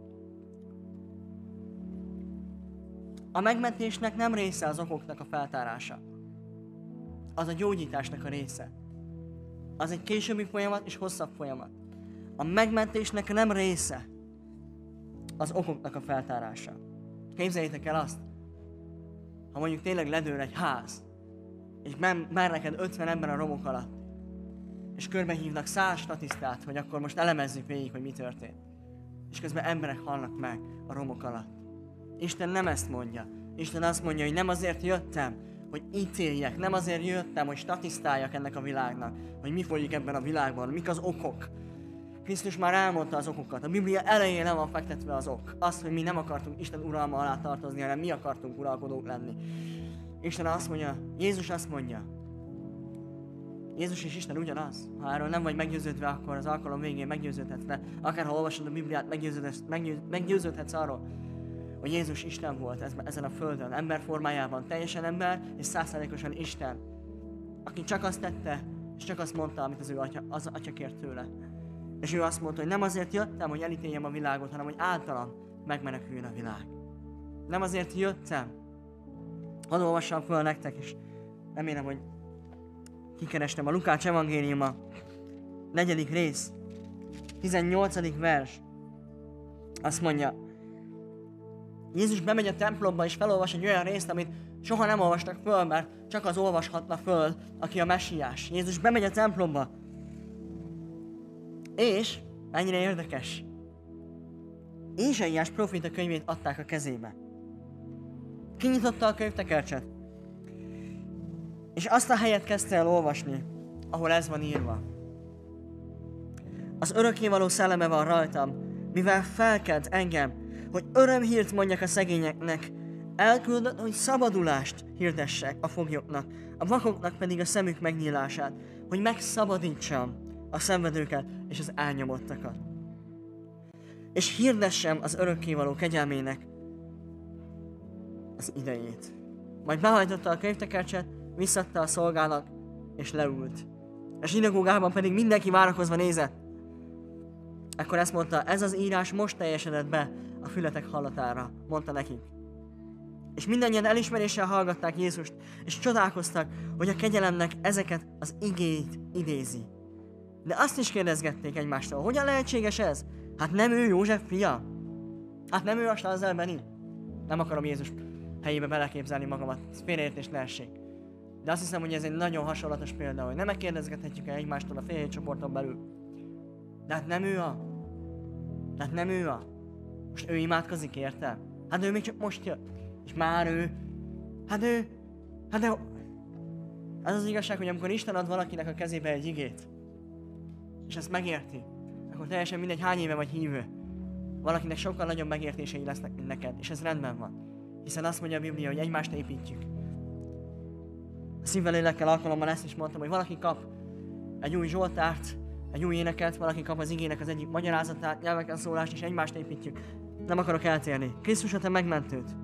A megmentésnek nem része az okoknak a feltárása. Az a gyógyításnak a része. Az egy későbbi folyamat és hosszabb folyamat. A megmentésnek nem része az okoknak a feltárása. Képzeljétek el azt, ha mondjuk tényleg ledől egy ház, és már neked ötven ember a romok alatt, és körbehívnak száz statisztát, hogy akkor most elemezzük végig, hogy mi történt. És közben emberek halnak meg a romok alatt. Isten nem ezt mondja. Isten azt mondja, hogy nem azért jöttem, hogy ítéljek, nem azért jöttem, hogy statisztáljak ennek a világnak, hogy mi folyik ebben a világban, mik az okok, Krisztus már elmondta az okokat. A Biblia elején nem van fektetve az ok. Az, hogy mi nem akartunk Isten uralma alá tartozni, hanem mi akartunk uralkodók lenni. Isten azt mondja, Jézus azt mondja, Jézus és Isten ugyanaz. Ha erről nem vagy meggyőződve, akkor az alkalom végén meggyőződhetsz le. Akár ha olvasod a Bibliát, meggyőződhetsz, meggyőződhetsz arról, hogy Jézus Isten volt ezen a földön, ember formájában, teljesen ember és százszázalékosan Isten, aki csak azt tette, és csak azt mondta, amit az ő atya, az atya kért tőle. És ő azt mondta, hogy nem azért jöttem, hogy elítéljem a világot, hanem hogy általam megmeneküljön a világ. Nem azért jöttem. Hadd olvassam föl nektek, és remélem, hogy kikerestem a Lukács evangéliuma, negyedik rész, tizennyolcadik vers. Azt mondja, Jézus bemegy a templomba, és felolvas egy olyan részt, amit soha nem olvastak föl, mert csak az olvashatna föl, aki a messiás. Jézus bemegy a templomba, és, ennyire érdekes, Ézsaiás próféta könyvét adták a kezébe. Kinyitotta a könyvtekercset, és azt a helyet kezdte el olvasni, ahol ez van írva. Az örökkévaló szelleme van rajtam, mivel felkent engem, hogy örömhírt mondjak a szegényeknek, elküldött, hogy szabadulást hirdessek a foglyoknak, a vakoknak pedig a szemük megnyílását, hogy megszabadítsam a szenvedőket és az elnyomottakat. És hirdessem az örökkévaló kegyelmének az idejét. Majd behajtotta a könyvtekercset, visszadta a szolgának, és leült. A zsinagógában pedig mindenki várakozva nézett. Ekkor ezt mondta, ez az írás most teljesedett be a fületek hallatára, mondta nekik. És mindannyian elismeréssel hallgatták Jézust, és csodálkoztak, hogy a kegyelemnek ezeket az igéit idézi. De azt is kérdezgették egymástól, hogyan lehetséges ez? Hát nem ő József fia? Hát nem ő a Stázelbeni? Nem akarom Jézus helyébe beleképzelni magamat, félreértés ne essék. De azt hiszem, hogy ez egy nagyon hasonlatos példa, hogy nem megkérdezgethetjük el egymástól a fél csoporton belül. De hát nem ő a... De hát nem ő a... Most ő imádkozik, érte? Hát ő még csak most jött. És már ő... Hát ő... Hát de... Az az igazság, hogy amikor Isten ad valakinek a kezébe egy igét, és ezt megérti, akkor teljesen mindegy, hány éve vagy hívő. Valakinek sokkal nagyobb megértései lesznek, mint neked, és ez rendben van. Hiszen azt mondja a Biblia, hogy egymást építjük. A szívvel, lélekkel alkalommal ezt is mondtam, hogy valaki kap egy új zsoltárt, egy új éneket, valaki kap az igének az egyik magyarázatát, nyelveken szólást, és egymást építjük. Nem akarok eltérni. Krisztus a te megmentőd.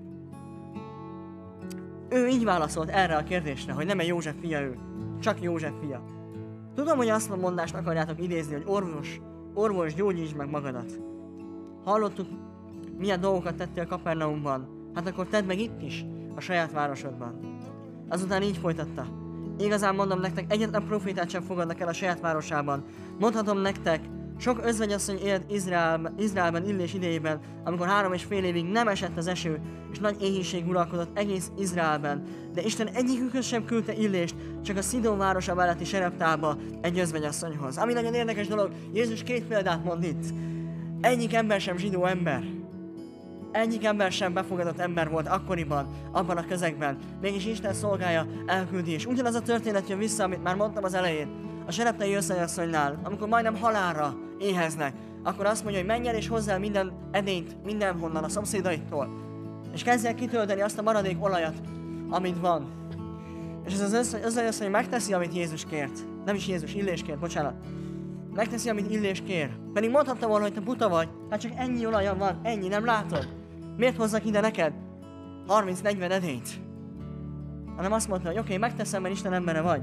Ő így válaszolt erre a kérdésre, hogy nem egy József fia ő, csak József fia. Tudom, hogy azt a mondást akarjátok idézni, hogy orvos, orvos, gyógyítsd meg magadat. Hallottuk, milyen dolgokat tettél Kapernaumban, hát akkor tedd meg itt is, a saját városodban. Azután így folytatta. Igazán mondom nektek, egyetlen profétát sem fogadnak el a saját városában. Mondhatom nektek, sok özvegyasszony élt Izraelben, Izraelben Illés idejében, amikor három és fél évig nem esett az eső, és nagy éhínség uralkodott egész Izraelben. De Isten egyikükhöz sem küldte Illést, csak a Szidón városa melletti Sereptába egy özvegyasszonyhoz. Ami nagyon érdekes dolog, Jézus két példát mond itt. Egyik ember sem zsidó ember. Egyik ember sem befogadott ember volt akkoriban, abban a közegben. Mégis Isten szolgája elküldi, és ugyanaz a történet jön vissza, amit már mondtam az elején. A sereptei özvegyasszonynál, amikor majdnem halálra éheznek, akkor azt mondja, hogy menj el és hozzá minden edényt mindenhonnan a szomszédaitól. És kezdj el kitölteni azt a maradék olajat, amit van. És ez az özvegyasszony megteszi, amit Jézus kért. Nem is Jézus, Illés kért, bocsánat. Megteszi, amit Illés kér. Pedig mondhatta volna, hogy te buta vagy, hát csak ennyi olajam van, ennyi, nem látod? Miért hozzak ide neked harminc-negyven edényt? Hanem azt mondta, hogy oké, okay, megteszem, mert Isten embere vagy.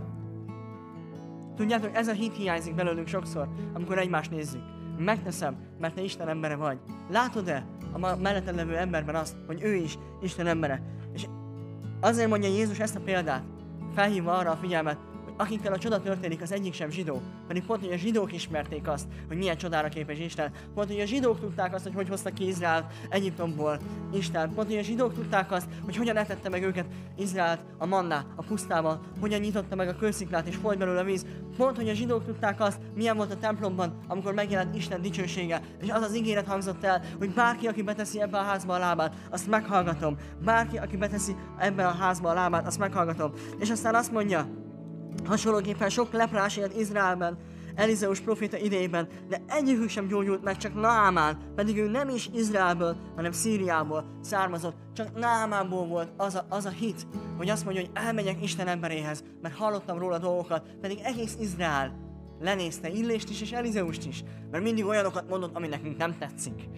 Tudjátok, ez a hit hiányzik belőlünk sokszor, amikor egymást nézzük. Megteszem, mert te Isten embere vagy. Látod-e a melletted levő emberben azt, hogy ő is Isten embere? És azért mondja Jézus ezt a példát, felhívva arra a figyelmet, akikkel a csoda történik, az egyik sem zsidó. Pedig pont, hogy a zsidók ismerték azt, hogy milyen csodára képes Isten. Pont, hogy a zsidók tudták azt, hogy hogy hozta ki Izraelt Egyiptomból Isten. Pont, hogy a zsidók tudták azt, hogy hogyan etette meg őket Izraelt a manná, a pusztában, hogyan nyitotta meg a kősziklát és folyt belőle a víz. Pont, hogy a zsidók tudták azt, milyen volt a templomban, amikor megjelent Isten dicsősége. És az az ígéret hangzott el, hogy bárki, aki beteszi ebbe a házba a lábát, azt meghallgatom. Bárki, aki beteszi ebbe a házba a lábát, azt meghallgatom. És aztán azt mondja, hasonlóképpen sok leprás élt Izraelben, Elizeus proféta idejében, de egyikük sem gyógyult meg, csak Naamán, pedig ő nem is Izraelből, hanem Szíriából származott. Csak Naamánból volt az a, az a hit, hogy azt mondja, hogy elmegyek Isten emberéhez, mert hallottam róla dolgokat, pedig egész Izrael lenézte Illést is és Elizeust is, mert mindig olyanokat mondott, ami nekünk nem tetszik.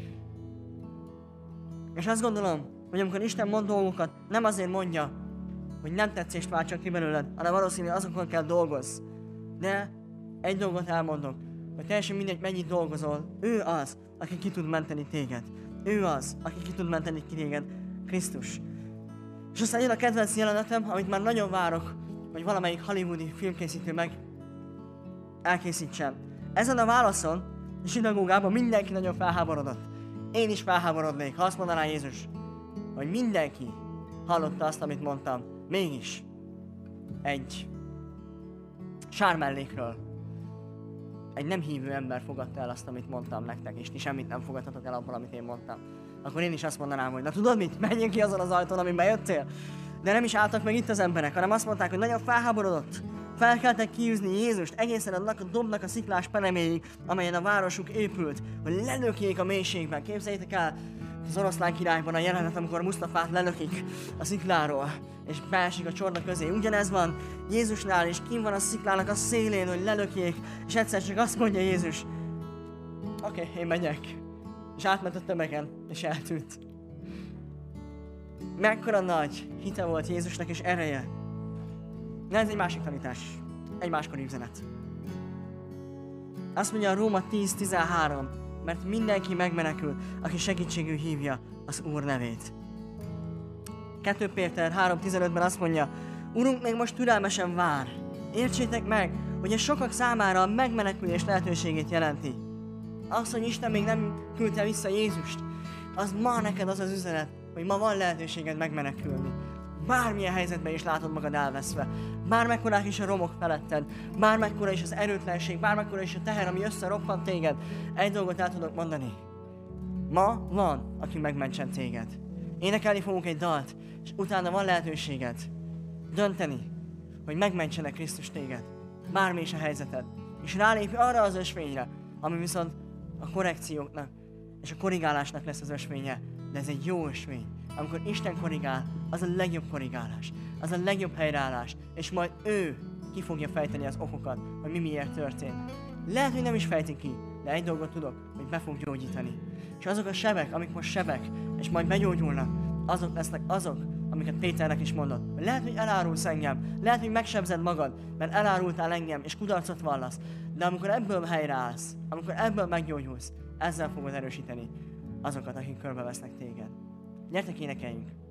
És azt gondolom, hogy amikor Isten mond dolgokat, nem azért mondja, hogy nem tetszést váltson ki belőled, hanem valószínűleg azokon kell dolgozz. De egy dolgot elmondok, hogy teljesen mindegy, mennyit dolgozol, ő az, aki ki tud menteni téged. Ő az, aki ki tud menteni téged, Krisztus. És aztán jön a kedvenc jelenetem, amit már nagyon várok, hogy valamelyik hollywoodi filmkészítő meg elkészítsen. Ezen a válaszon, a zsinagógában mindenki nagyon felháborodott. Én is felháborodnék, ha azt mondaná Jézus, hogy mindenki hallotta azt, amit mondtam. Mégis egy sármellékről egy nem hívő ember fogadta el azt, amit mondtam nektek, és ti semmit nem fogadhatok el abból, amit én mondtam. Akkor én is azt mondanám, hogy na tudod mit, menjünk ki azon az ajtón, amin bejöttél. De nem is álltak meg itt az emberek, hanem azt mondták, hogy nagyon felháborodott. Felkeltek kiűzni Jézust egészen annak a dombnak a sziklás pereméig, amelyen a városuk épült, hogy lelökjék a mélységben. Képzeljétek el az Oroszlán királyban a jelenet, amikor Musztafát lelökik a szikláról, és beesik a csorda közé. Ugyanez van Jézusnál, és kint van a sziklának a szélén, hogy lelökjék, és egyszer csak azt mondja Jézus, oké, okay, én megyek. És átment a tömegen, és eltűnt. Mekkora nagy hite volt Jézusnak és ereje. De ez egy másik tanítás, egy máskori üzenet. Azt mondja a Róma tíz tizenhárom, mert mindenki megmenekül, aki segítségül hívja az Úr nevét. kettő Péter három tizenötben azt mondja, Urunk még most türelmesen vár. Értsétek meg, hogy ez sokak számára a megmenekülés lehetőségét jelenti. Az, hogy Isten még nem küldte vissza Jézust, az ma neked az az üzenet, hogy ma van lehetőséged megmenekülni. Bármilyen helyzetben is látod magad elveszve, bármekkorák is a romok feletted, bármekkora is az erőtlenség, bármekkora is a teher, ami összeroppant téged, egy dolgot el tudok mondani. Ma van, aki megmentsen téged. Énekelni fogunk egy dalt, és utána van lehetőséged dönteni, hogy megmentsenek Krisztus téged, bármi is a helyzeted, és rálépj arra az ösvényre, ami viszont a korrekcióknak és a korrigálásnak lesz az ösvénye, de ez egy jó ösvény. Amikor Isten korrigál, az a legjobb korrigálás, az a legjobb helyreállás, és majd ő ki fogja fejteni az okokat, hogy mi miért történt. Lehet, hogy nem is fejti ki, de egy dolgot tudok, hogy be fog gyógyítani. És azok a sebek, amik most sebek, és majd begyógyulnak, azok lesznek azok, amiket Péternek is mondott. Lehet, hogy elárulsz engem, lehet, hogy megsebzed magad, mert elárultál engem, és kudarcot vallasz, de amikor ebből helyreállsz, amikor ebből meggyógyulsz, ezzel fogod erősíteni azokat, akik körbevesznek téged. Gyertek, énekeljünk!